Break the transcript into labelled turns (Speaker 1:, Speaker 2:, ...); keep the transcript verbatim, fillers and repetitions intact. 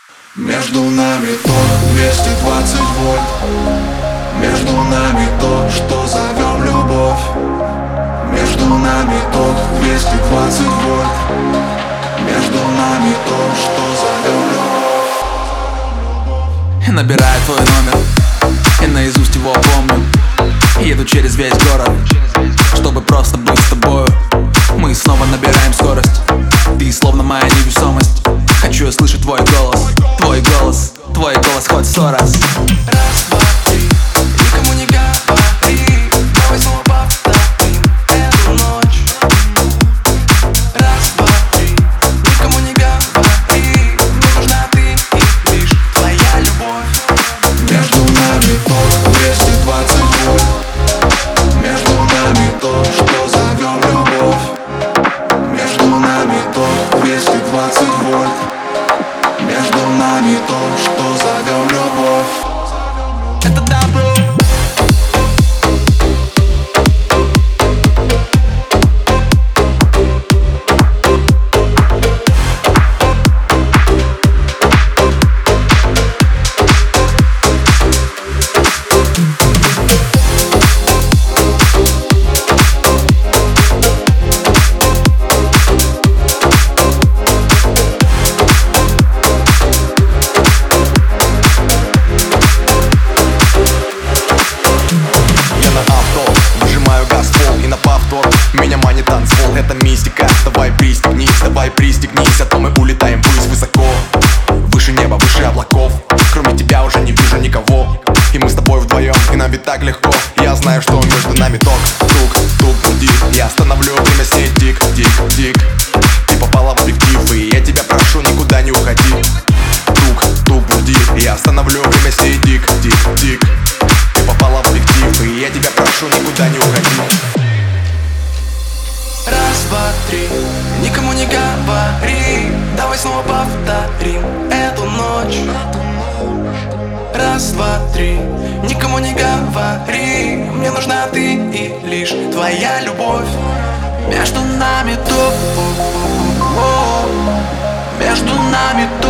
Speaker 1: Между нами то двести двадцать вольт. Между нами то, что зовем любовь. Между нами тот двести двадцать вольт. Между нами то, что зовем любовь.
Speaker 2: Я набираю твой номер, и наизусть его помню. Еду через весь город, чтобы просто быть с тобою. Мы снова набираем скорость, ты словно моя невесомость. Хочу я слышать твой голос, твой голос, твой голос хоть сто раз.
Speaker 3: Раз, два, три, никому не говори. Давай снова повторим эту ночь. Раз, два, три, никому не говори. Мне нужна ты и лишь твоя любовь.
Speaker 1: Между нами то двести двадцать вольт. Между нами то, что зовем любовь. Между нами то двести двадцать вольт. Между нами то, что зовем любовь.
Speaker 3: Это добро.
Speaker 4: Меня манит танцпол, это мистика. Давай пристегнись, давай пристегнись, а то мы улетаем ввысь высоко. Выше неба, выше облаков. Кроме тебя уже не вижу никого. И мы с тобой вдвоем, и нам ведь так легко. Я знаю, что между нами ток, тук, тук, будит. Я остановлю время с ней тик, тик, тик. Ты попала в объектив, и я тебя прошу, никуда не уходи. Тук, тук, будит. Я остановлю время с ней тик, тик, тик. Ты попала в объектив, и я тебя прошу, никуда не уходи.
Speaker 3: Раз, два, три, никому не говори. Давай снова повторим эту ночь. Раз, два, три, никому не говори. Мне нужна ты и лишь твоя любовь. Между нами то, между нами то,